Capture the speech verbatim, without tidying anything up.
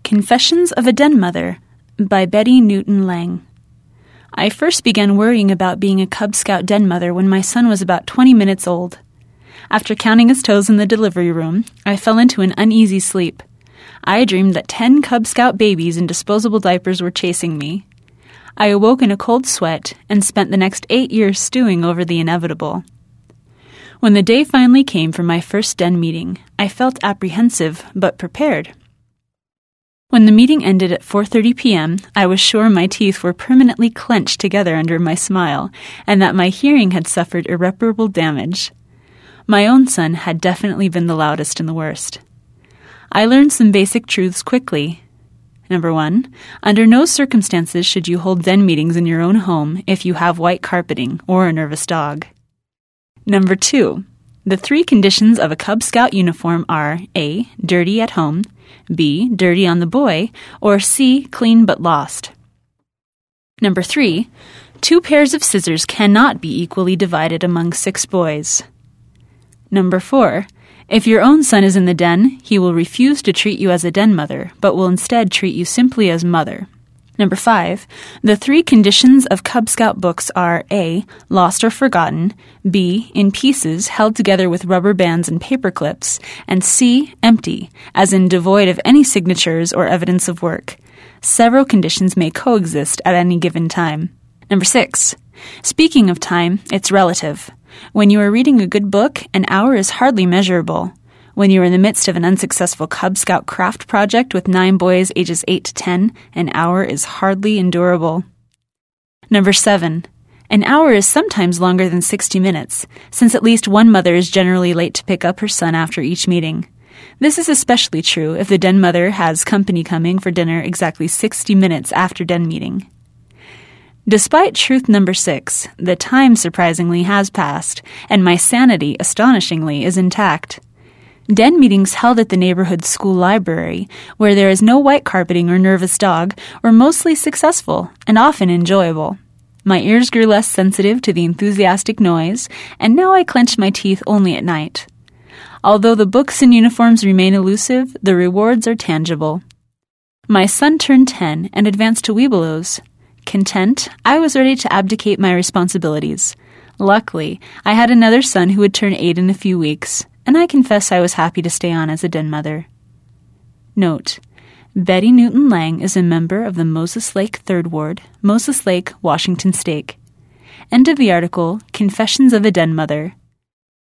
Confessions of a Den Mother by Betty Newton Lang. I first began worrying about being a Cub Scout den mother when my son was about twenty minutes old. After counting his toes in the delivery room, I fell into an uneasy sleep. I dreamed that ten Cub Scout babies in disposable diapers were chasing me. I awoke in a cold sweat and spent the next eight years stewing over the inevitable. When the day finally came for my first den meeting, I felt apprehensive but prepared. When the meeting ended at four thirty p.m., I was sure my teeth were permanently clenched together under my smile, and that my hearing had suffered irreparable damage. My own son had definitely been the loudest and the worst. I learned some basic truths quickly. Number one, under no circumstances should you hold den meetings in your own home if you have white carpeting or a nervous dog. Number two, the three conditions of a Cub Scout uniform are A. Dirty at home, B. Dirty on the boy, or C. Clean but lost. Number three, two pairs of scissors cannot be equally divided among six boys. Number four, if your own son is in the den, he will refuse to treat you as a den mother, but will instead treat you simply as mother. Number five, the three conditions of Cub Scout books are A. Lost or forgotten, B. In pieces held together with rubber bands and paper clips, and C. Empty, as in devoid of any signatures or evidence of work. Several conditions may coexist at any given time. Number six, speaking of time, it's relative. When you are reading a good book, an hour is hardly measurable. When you are in the midst of an unsuccessful Cub Scout craft project with nine boys ages eight to ten, an hour is hardly endurable. Number seven, an hour is sometimes longer than sixty minutes, since at least one mother is generally late to pick up her son after each meeting. This is especially true if the den mother has company coming for dinner exactly sixty minutes after den meeting. Despite truth number six, the time surprisingly has passed, and my sanity, astonishingly, is intact. Den meetings held at the neighborhood school library, where there is no white carpeting or nervous dog, were mostly successful and often enjoyable. My ears grew less sensitive to the enthusiastic noise, and now I clench my teeth only at night. Although the books and uniforms remain elusive, the rewards are tangible. My son turned ten and advanced to Webelos. Content, I was ready to abdicate my responsibilities. Luckily, I had another son who would turn eight in a few weeks, and I confess I was happy to stay on as a den mother. Note: Betty Newton Lang is a member of the Moses Lake Third Ward, Moses Lake, Washington State. End of the article, Confessions of a Den Mother,